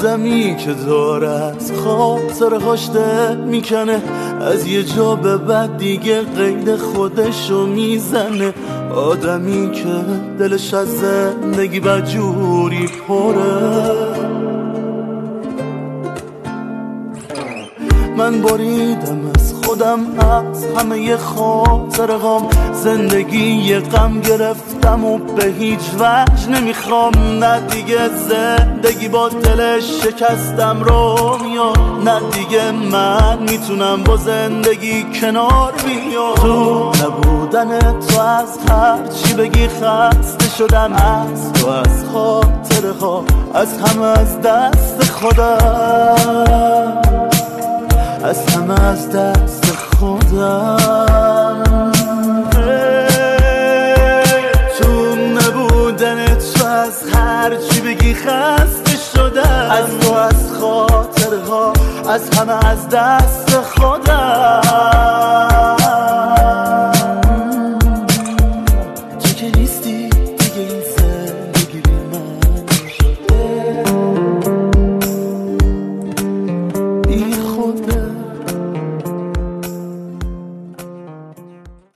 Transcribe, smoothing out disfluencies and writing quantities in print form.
آدمی که داره از خاطرهاش دل میکنه، از یه جا به بعد دیگه قید خودشو میزنه. آدمی که دلش از زندگی بدجوری پره. من بریدم از خودم از همه خاطرهام، زندگی یه غم گرفتم و به هیچ وجه نمیخوام. نه دیگه زندگی با دلش شکستم رو میاد، نه دیگه من میتونم با زندگی کنار بیام. تو نبودن تو از هر چی بگی خسته شدم، از تو، از خاطره ها، از همه، از دست خودم، از همه، از دست خودم. تو نبودن تو از هر چی بگی خسته شدم، از تو، از خاطره ها، از همه، از دست خودم.